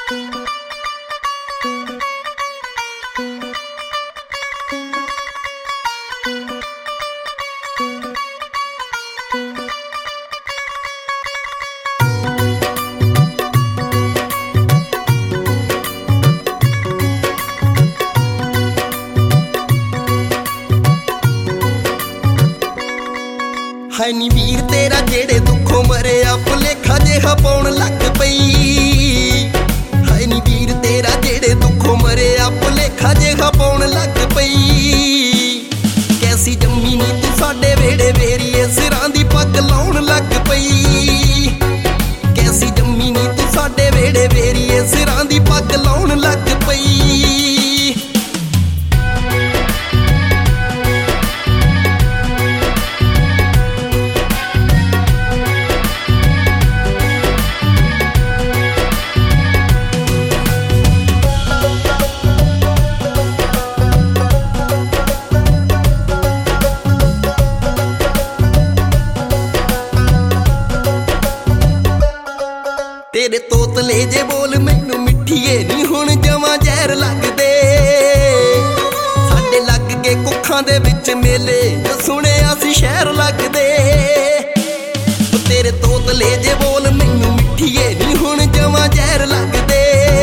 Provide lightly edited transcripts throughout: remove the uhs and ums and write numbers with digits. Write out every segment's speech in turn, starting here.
है नी वीर तेरा जेड़े दुखों मरिया भुलेखा जिहा पाउण लग पई। है नी वीर तेरा जेड़े दुखों मरिया भुलेखा जिहा पाउण लग पई। कैसी जम्मी नी तू साडे वेड़े वेरीए सिरां दी पग लाउण लग पई। कैसी जम्मी नी तू साडे वेड़े वेरीए सिरां दी पग लाउण लग पई। तेरे तोतले जे बोल मैनू मिठीए नी हुण जवां जहर लगदे। साडे लग के कुखां दे विच मेले सुणिया सी शहर लगदे। तेरे तोतले जे बोल मैनू मिठीए नी हुण जवां जहर लगदे।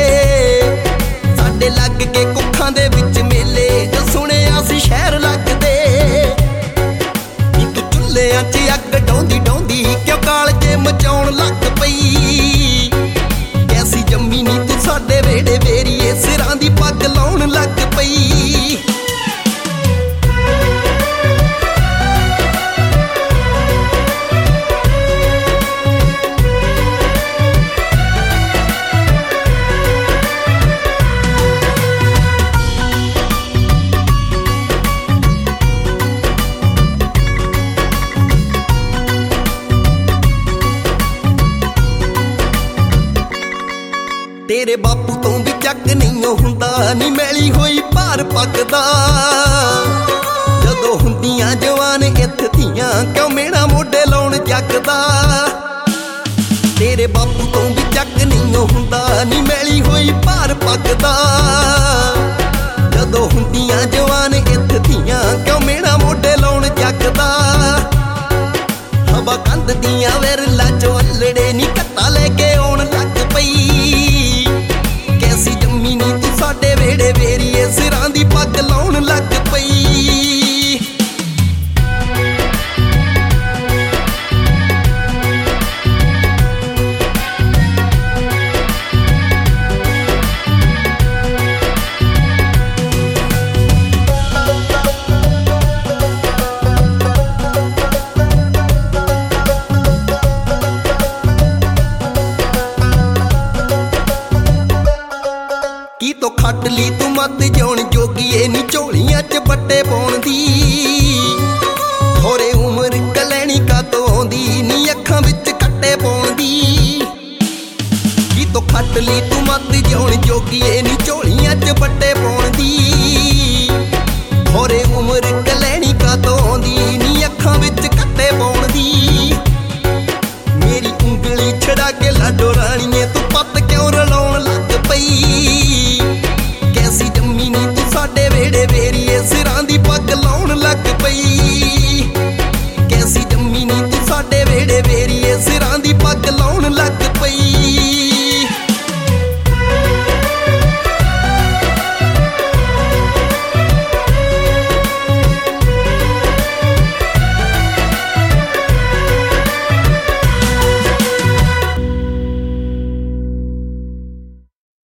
साडे लग के कुखां दे विच मेले सुणिया सी शहर लगदे। नी तू चुल्हिਆਂ 'ਚ अग डौंदी डौंदी क्यों कालजे मचाउण लग पई। जम्मी नी तू साडे वेड़े वेरीए सिरां दी पग लाउण लग पई। तेरे बापू तो भी चक नहीं हुंदा नी मैली होई भार पकदा। जदों हुंदियां जवान इत्थ धीआं क्यों मेरा मोढे लाउण जगदा। तेरे बापू तो भी चक नहीं हुंदा नी मैली होई भार पकदा। जदों हुंदियां जवान इत्थ धीआं क्यों मेरा मोढे लाउण जगदा। हवा कंध दियां विरला चों अल्लड़े नी कत्ता लेके आउण लग पई। कैसी जम्मी नी तू साडे वेड़े वेरीए सिरां दी पग लाउण लग पई। की तो खट ली तू मत जाउण जोगीए नी झोलियां 'च बट्टे पाउण दी। होरे उमर कलैणी का तो आउंदी नी अखां विच कट्टे पाउण दी। की तो खट ली तू मत जाउण जोगीए नी झोलियां 'च बट्टे पाउण दी। होरे उमर कलैणी का तो आउंदी नी अखां विच कट्टे पाउण दी। मेरी उंगली छड़ा के लाडो राणीए तू